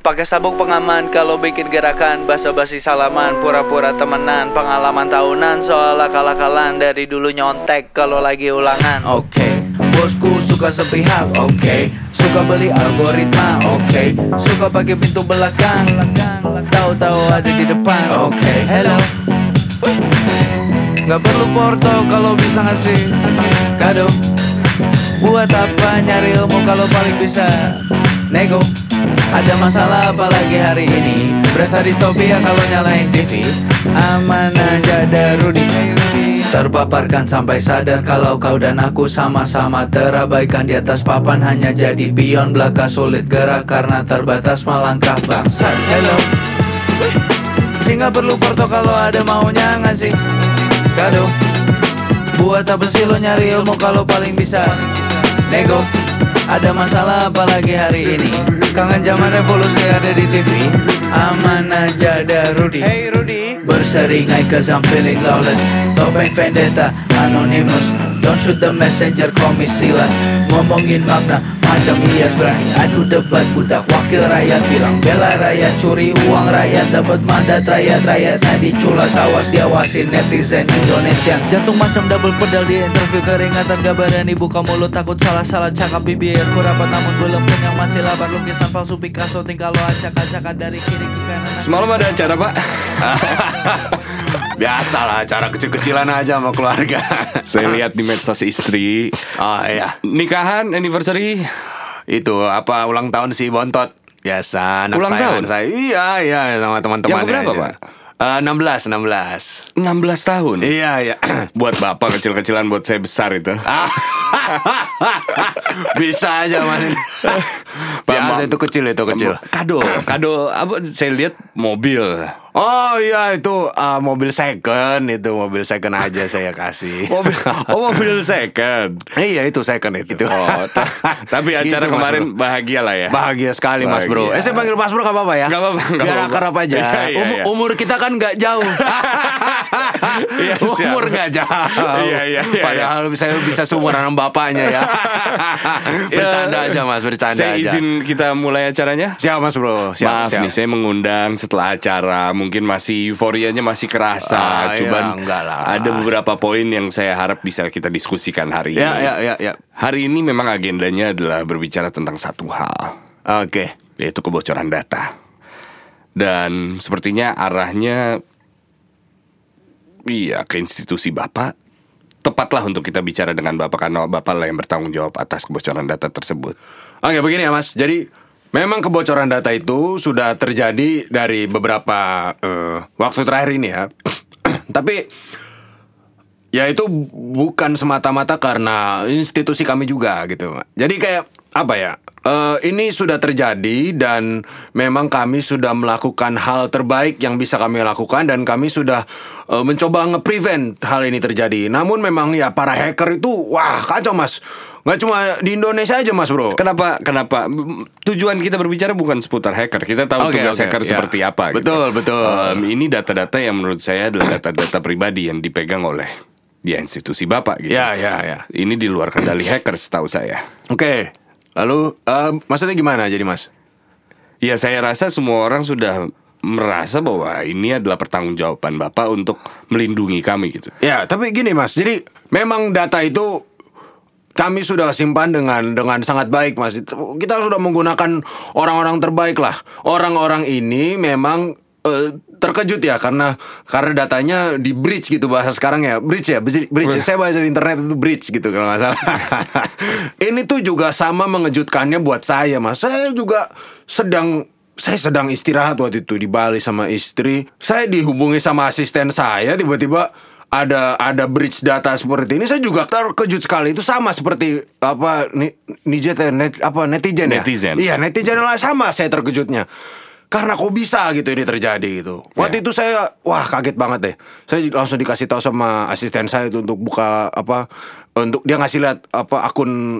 Pakai sabuk pengaman kalau bikin gerakan, basa-basi salaman, pura-pura temenan, pengalaman tahunan soal akal-akalan, dari dulu nyontek kalau lagi ulangan. Oke, bosku suka sepihak, oke. Suka beli algoritma, oke. Suka pakai pintu belakang, tahu-tahu ada di depan, oke. Hello. Gak perlu porto kalau bisa ngasih kado. Buat apa nyari ilmu kalau paling bisa nego. Ada masalah apalagi hari ini, berasa distopia kalau nyalain TV. Aman aja ada Rudy. Terpaparkan sampai sadar kalau kau dan aku sama-sama terabaikan di atas papan, hanya jadi pion belaka sulit gerak karena terbatas melangkah bangsat. Hello. Sehingga perlu porto kalau ada maunya ngasih kado. Buat apa sih lo nyari ilmu kalau paling bisa nego. Ada masalah apalagi hari ini, kangen zaman revolusi ada di TV. Aman aja ada Rudy. Hey Rudy. Berseringai cause I'm feeling lawless. Topeng vendetta, anonymous. Don't shoot the messenger, call me Silas. Ngomongin makna macam Iyas, berani adu debat budak wakil rakyat. Bilang bela rakyat, curi uang rakyat, dapat mandat rakyat-rakyatnya diculas. Awas diawasin netizen Indonesia. Jantung macam double pedal di interview, keringatan gak berani buka mulut, takut salah-salah cakap. Bibirku rapat namun belum kenyang, masih lapar. Lukisan palsu Picasso tinggal lo acak-acakan dari kiri ke kanan. Semalam ada acara, Pak. Biasalah, acara kecil-kecilan aja sama keluarga. Saya lihat di medsos istri. Oh iya, Nikahan, anniversary. itu apa ulang tahun si Bontot. Biasa anak Ulang sayangan tahun? saya. Iya sama teman-temannya. Yang keberapa, aja. Pak? 16 16 tahun. Iya Buat bapak kecil-kecilan, buat saya besar itu. Bisa aja mas. Biasa itu kecil. Kado apa? Saya lihat mobil. Oh iya itu mobil second. Itu mobil second aja saya kasih. Mobil second. Iya itu second itu. Tapi acara Gitu, Mas kemarin Bro. bahagia lah ya. Bahagia sekali Mas Bro. Bahagia. Saya panggil Mas Bro gak apa-apa ya? Gak apa-apa, gak Biar apa-apa. akrab aja. Iya. Umur kita kan gak jauh. Iya, siap. Umur gak jauh. Iya. Padahal saya bisa seumuran sama bapaknya ya. Bercanda aja Mas, bercanda Saya aja. izin kita mulai acaranya. Siap Mas Bro. Maaf nih, saya mengundang setelah acara. Mungkin masih euforianya masih kerasa. Cuman enggak lah. ada beberapa poin yang saya harap bisa kita diskusikan hari ini. Ya. Hari ini memang agendanya adalah berbicara tentang satu hal, Oke. yaitu kebocoran data. Dan sepertinya arahnya ke institusi Bapak. Tepatlah untuk kita bicara dengan Bapak, karena Bapak lah yang bertanggung jawab atas kebocoran data tersebut. Oke, begini ya Mas. Jadi memang kebocoran data itu sudah terjadi dari beberapa waktu terakhir ini ya. Tapi ya itu bukan semata-mata karena institusi kami juga gitu. Jadi kayak apa ya? Ini sudah terjadi dan memang kami sudah melakukan hal terbaik yang bisa kami lakukan, dan kami sudah mencoba nge-prevent hal ini terjadi. Namun memang ya para hacker itu wah kacau Mas. Nggak cuma di Indonesia aja Mas Bro. Kenapa? Tujuan kita berbicara bukan seputar hacker. Kita tahu tugas hacker seperti apa. Betul. Ini data-data yang menurut saya adalah data-data pribadi yang dipegang oleh institusi Bapak gitu. Ya. Ini di luar kendali hacker setahu saya. Oke. Lalu maksudnya gimana jadi Mas? Ya saya rasa semua orang sudah merasa bahwa ini adalah pertanggungjawaban Bapak untuk melindungi kami gitu. Ya, tapi gini Mas. Jadi memang data itu kami sudah simpan dengan sangat baik Mas. Kita sudah menggunakan orang-orang terbaik lah. Orang-orang ini memang terkejut ya karena datanya di breach gitu bahasa sekarang ya. Breach. Saya baca di internet itu breach gitu kalau nggak salah. Ini tuh juga sama mengejutkannya buat saya Mas. Saya sedang istirahat waktu itu di Bali sama istri. Saya dihubungi sama asisten saya, tiba-tiba ada breach data seperti ini. Saya juga terkejut sekali. Itu sama seperti netizen ya. Iya, netizen lah, sama saya terkejutnya. Karena kok bisa gitu ini terjadi gitu. Waktu itu saya kaget banget deh. Saya langsung dikasih tahu sama asisten saya itu untuk buka untuk dia ngasih lihat akun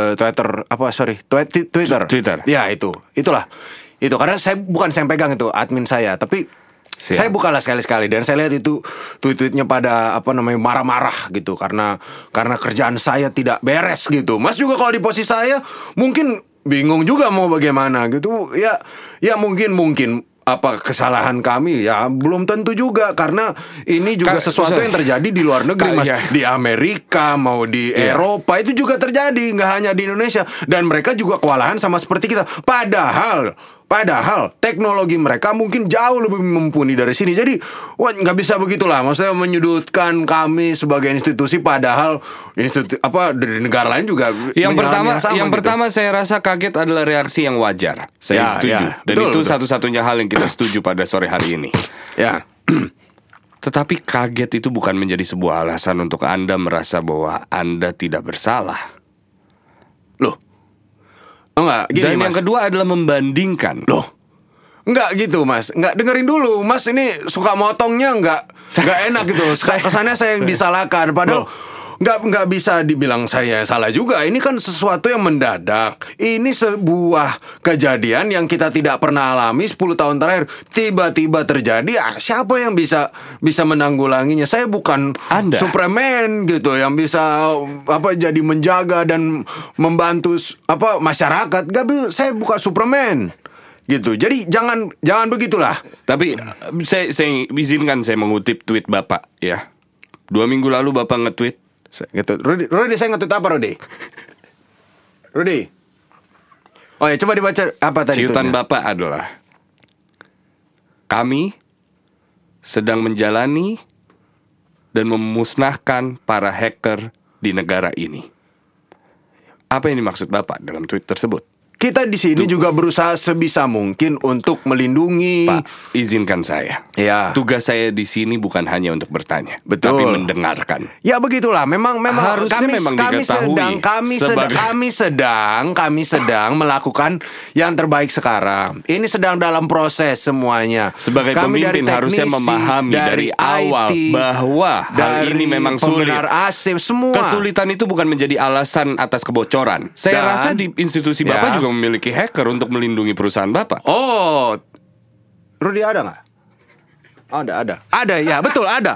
Twitter. Ya itulah. Itu karena saya pegang itu admin saya, tapi saya bukalah sekali-sekali dan saya lihat itu tweet-tweetnya pada marah-marah gitu karena kerjaan saya tidak beres gitu. Mas juga kalau di posisi saya mungkin bingung juga mau bagaimana gitu. Ya mungkin apa kesalahan kami ya belum tentu juga, karena ini juga sesuatu yang terjadi di luar negeri, Mas. Di Amerika mau di Eropa itu juga terjadi, nggak hanya di Indonesia, dan mereka juga kewalahan sama seperti kita. Padahal teknologi mereka mungkin jauh lebih mumpuni dari sini. Jadi nggak bisa begitulah. Maksudnya menyudutkan kami sebagai institusi, padahal dari negara lain juga. Yang pertama saya rasa kaget adalah reaksi yang wajar. Saya setuju. Dan betul. Satu-satunya hal yang kita setuju pada sore hari ini. Ya. Tetapi kaget itu bukan menjadi sebuah alasan untuk Anda merasa bahwa Anda tidak bersalah. Loh. Enggak, gini, dan Mas. Yang kedua adalah membandingkan. Loh, enggak gitu, Mas. Enggak, dengerin dulu, Mas. Ini suka motongnya enggak enak gitu. Kesannya saya yang disalahkan. Padahal enggak bisa dibilang saya salah juga. Ini kan sesuatu yang mendadak. Ini sebuah kejadian yang kita tidak pernah alami 10 tahun terakhir. Tiba-tiba terjadi. Siapa yang bisa menanggulanginya? Saya bukan Anda. Superman gitu yang bisa jadi menjaga dan membantu masyarakat. Saya bukan Superman gitu. Jadi jangan begitulah. Tapi saya izinkan saya mengutip tweet Bapak ya. 2 minggu lalu Bapak nge-tweet. Rudy, saya nge-tweet apa, Rudy? Oh ya, coba dibaca apa tadi. Ciutan Bapak adalah, kami sedang menjalani dan memusnahkan para hacker di negara ini. Apa yang dimaksud Bapak dalam tweet tersebut? Kita di sini juga berusaha sebisa mungkin untuk melindungi. Pak, izinkan saya. Ya. Tugas saya di sini bukan hanya untuk bertanya, betul, tapi mendengarkan. Ya begitulah. Memang harusnya kami sedang melakukan yang terbaik sekarang. Ini sedang dalam proses semuanya. Sebagai kami pemimpin harusnya memahami dari awal IT, bahwa hal ini memang sulit. Semua. Kesulitan itu bukan menjadi alasan atas kebocoran. Saya rasa di institusi Bapak juga memiliki hacker untuk melindungi perusahaan Bapak. Oh, Rudy ada nggak? Ada, ya betul ada.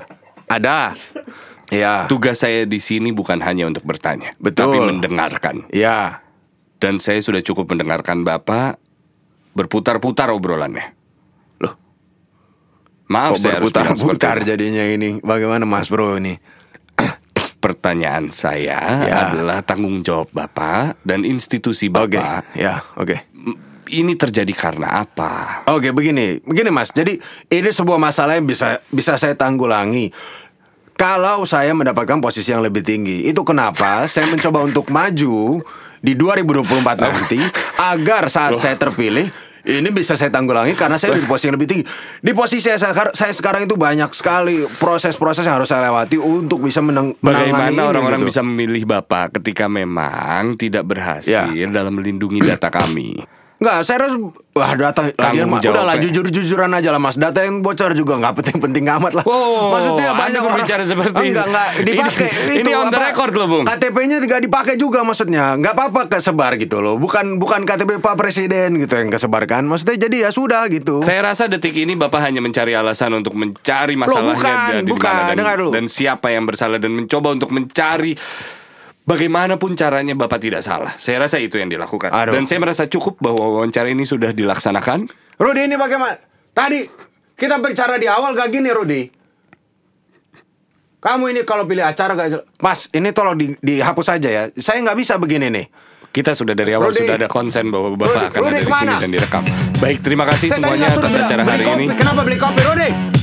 Ya. Tugas saya di sini bukan hanya untuk bertanya, betul, tapi mendengarkan. Ya. Dan saya sudah cukup mendengarkan Bapak berputar-putar obrolannya. Loh, maaf saya harus bilang seperti berputar itu. Jadinya ini. Bagaimana Mas Bro ini? Pertanyaan saya adalah tanggung jawab Bapak dan institusi Bapak. Oke. Ini terjadi karena apa? Oke, begini Mas. Jadi ini sebuah masalah yang bisa saya tanggulangi kalau saya mendapatkan posisi yang lebih tinggi. Itu kenapa saya mencoba untuk maju di 2024 nanti agar saat saya terpilih ini bisa saya tanggulangi karena saya di posisi yang lebih tinggi. Di posisi saya sekarang itu banyak sekali proses-proses yang harus saya lewati untuk bisa menangani ini. Bagaimana orang-orang bisa memilih Bapak ketika memang tidak berhasil dalam melindungi data kami? Enggak, saya rasa data udahlah jujur-jujuran aja lah Mas. Data yang bocor juga nggak penting-penting amat lah. Maksudnya banyak orang berbicara seperti itu. Enggak dipakai. Ini on the record loh, Bung. KTP-nya nggak dipakai juga maksudnya. Nggak apa-apa kesebar gitu loh. Bukan KTP Pak Presiden gitu yang kesebarkan. Maksudnya jadi ya sudah gitu. Saya rasa detik ini Bapak hanya mencari alasan untuk mencari masalahnya dan siapa yang bersalah dan mencoba untuk mencari bagaimanapun caranya Bapak tidak salah. Saya rasa itu yang dilakukan. Dan saya merasa cukup bahwa wawancara ini sudah dilaksanakan. Rudy, ini bagaimana? Tadi kita bicara di awal gak gini, Rudy. Kamu ini kalau pilih acara gak... Mas, ini tolong dihapus saja ya. Saya gak bisa begini nih. Kita sudah dari awal sudah ada konsen bahwa Bapak akan ada di sini dan direkam. Baik, terima kasih semuanya atas acara hari ini. Kenapa beli kopi, Rudy?